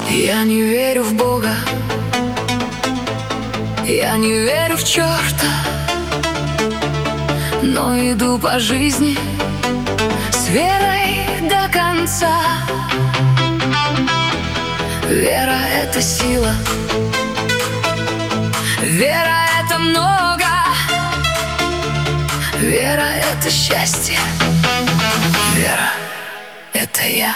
Я не верю в Бога, я не верю в черта, но иду по жизни с верой до конца. Вера — это сила, вера — это много, вера — это счастье, вера — это я.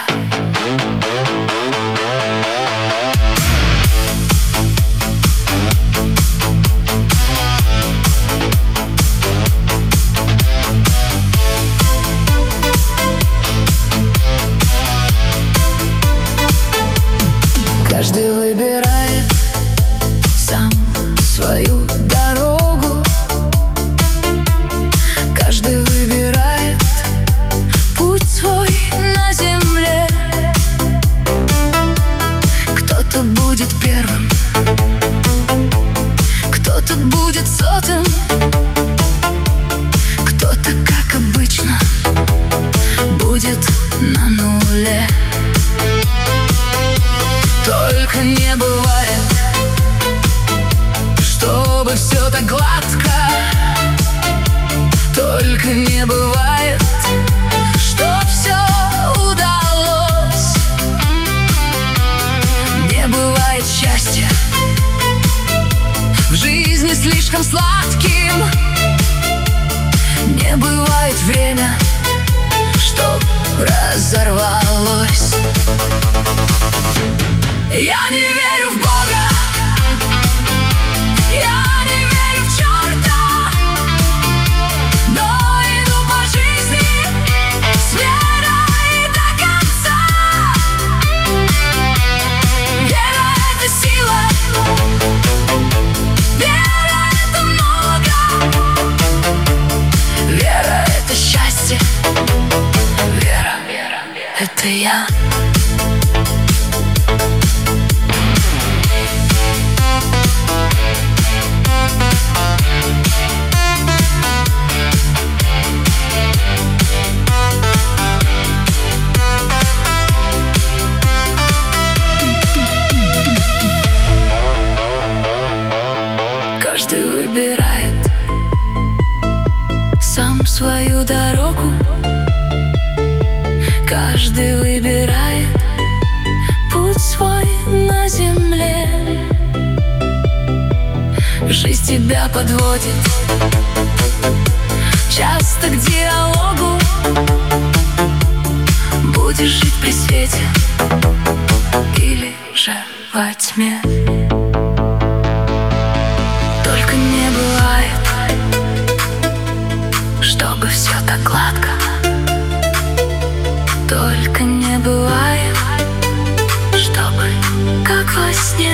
Каждый выбирает сам свою дорогу, каждый выбирает путь свой на земле. Кто-то будет первым, кто-то будет сотым, кто-то, как обычно, будет на нуле. Только не бывает, чтобы все так гладко. Только не бывает, что все удалось. Не бывает счастья в жизни слишком сладким. Не бывает время, чтоб разорвалось. Я не верю в Бога, я не верю в черта, но иду по жизни с верой до конца. Вера — это сила, вера — это много, вера — это счастье, вера — это я. Каждый выбирает сам свою дорогу, каждый выбирает путь свой на земле. Жизнь тебя подводит часто к диалогу. Будешь жить при свете или же во тьме. Только не бывает, чтобы все так гладко. Только не бывает, чтобы как во сне.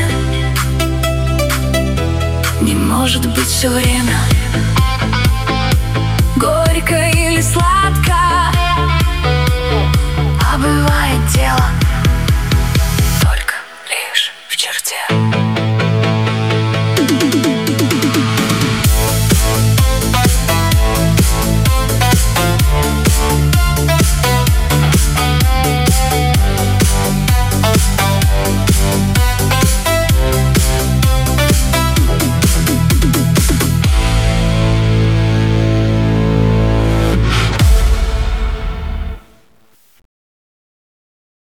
Не может быть все время горько или сладко.